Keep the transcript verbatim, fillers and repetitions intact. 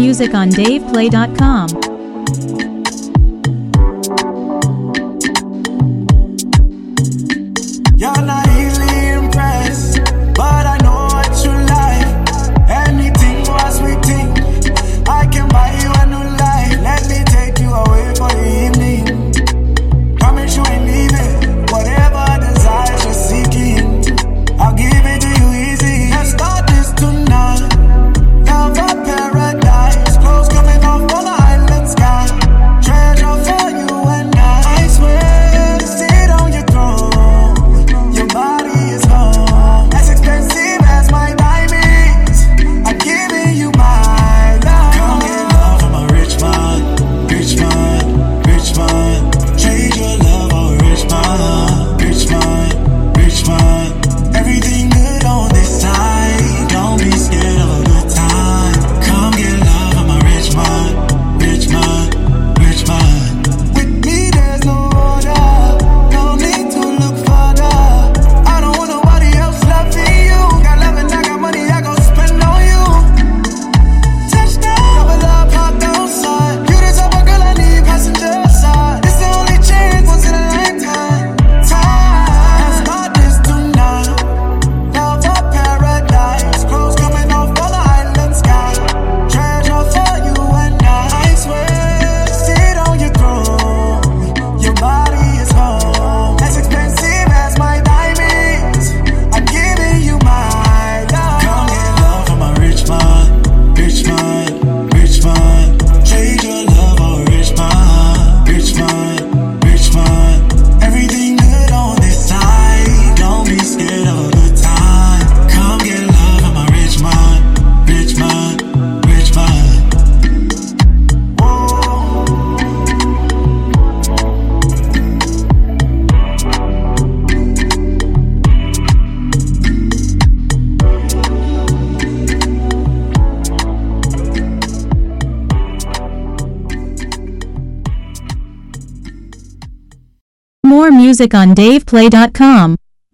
music on dave play dot com. You're not easily impressed, but I know what you like. Anything was we think, I can buy you a new life. Let me take you away for the evening. Promise you ain't leaving, whatever desires you're seeking, I'll give it to you easy. Let's start this tonight. Love a paradise, clothes coming off on the island sky. Treasure for you and I, I swear, sit on your throne. Your body is home, as expensive as my diamonds. I'm giving you my love. Come get love from a rich man, rich man, rich man. Trade your love for a rich man, rich man, rich man. Everything good on this side, don't be scared of a good time. Come get love from a rich man, rich man, rich man. With me there's no order, no need to look further. I don't want nobody else loving you. Got love and I got money I gon' spend on you. Touchdown, double up, hop outside. You the type of girl I need passenger side. It's the only chance once in a lifetime. Time, let's start this tonight. Love a paradise, clothes coming off on the island sky. Treasure for you and I, I swear, sit on your throne. Your body is home, as expensive as my diamonds. I'm giving you my love. Come get love from a rich man, rich man, rich man. Trade your love for a rich man, rich man, rich man. Everything good on this side, don't be scared of a good time. Come get love from a rich man, rich man, rich man. Whoa. More music on dave play dot com.